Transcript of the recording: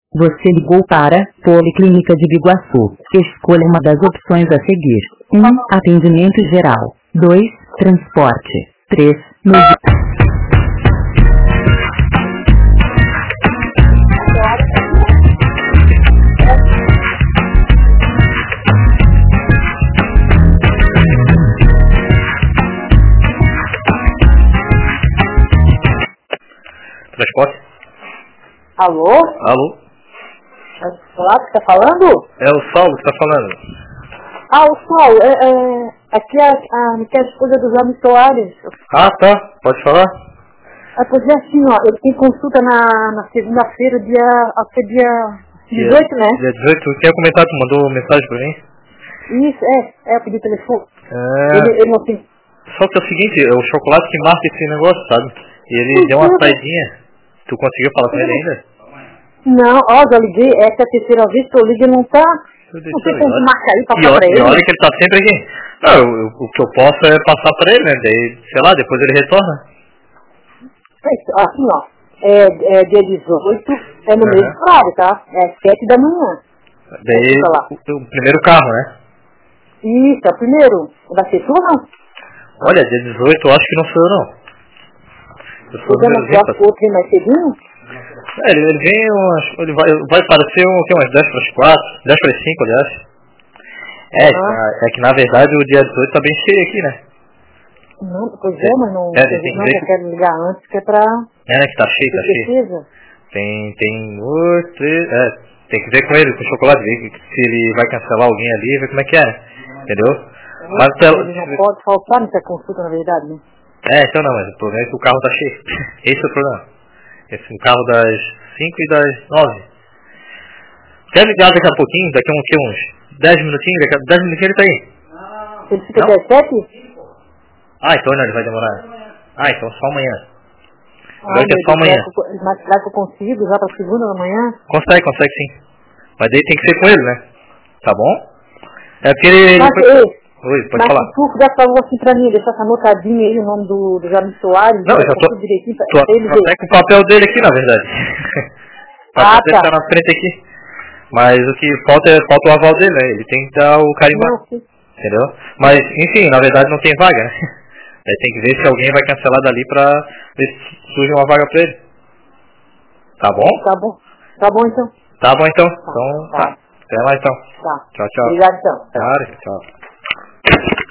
Você ligou para Policlínica de Biguaçu. Escolha uma das opções a seguir. 1. Atendimento geral. 2. Transporte. 3. Transporte? Alô? Alô? É o Saulo que tá falando? É o Saulo que tá falando. Ah, o Saulo, aqui é a esposa do Jaime Soares. Ah, tá. Pode falar? Pois é assim, ó, ele tem consulta na segunda-feira, acho que é dia 18, né? Dia 18, tu tinha comentado, tu mandou mensagem pra mim? Isso, eu pedi telefone. É. Ele não tem... Só que é o seguinte, é o chocolate que marca esse negócio, sabe? E ele deu uma saidinha. Tu conseguiu falar com ele ainda? Não, já liguei, essa é a terceira vez que eu ligo e não tá. Não sei como marcar aí pra falar pra ele. E olha que ele tá sempre aqui. Não, o que eu posso é passar pra ele, né? Daí, sei lá, depois ele retorna. Assim, ó, é dia 18, é no mesmo horário, tá? É 7 da manhã. Daí, o primeiro carro, né? Isso, é o primeiro. Vai ser tu ou não? Olha, dia 18 eu acho que não sou eu, não. Eu sou o número 20. Outro vem mais cedinho? Ele vem ele vai parecer umas 10 para as 4, 10 para as 5, aliás. É que na verdade o dia 18 tá bem cheio aqui, né? Não, pois mas não eu quero ligar antes, que é pra... né, que tá cheio, tá cheio. Tem tem que ver com ele, com o chocolate, ver se ele vai cancelar alguém ali, ver como é que é, entendeu? Mas ele não pode faltar nessa consulta, na verdade, né? Então não, mas o problema é que o carro tá cheio. Esse é o problema. Esse carro das 5 e das 9. Quer ligar daqui a pouquinho, daqui a uns 10 minutinhos, daqui a 10 minutinhos ele tá aí. Ele fica até 7? Então não, ele vai demorar. Então só amanhã. Só amanhã. Mas será que eu consigo já pra segunda da manhã? Consegue sim. Mas daí tem que ser com ele, né? Tá bom? É porque ele... Oi, pode falar. Mas tu já falou assim pra mim, deixar essa anotadinha aí, o nome do Jaime Soares. Não, eu já tô direitinho pra ele ver. Até com o papel dele aqui, na verdade. Tá na frente aqui. Mas o que falta é o aval dele, né? Ele tem que dar o carimbo. Entendeu? Mas, enfim, na verdade não tem vaga, né? Aí tem que ver se alguém vai cancelar dali pra ver se surge uma vaga pra ele. Tá bom? Tá bom então. Tá bom então. Então, tá. Até lá então. Tá. Tchau. Obrigado então. Claro, tchau.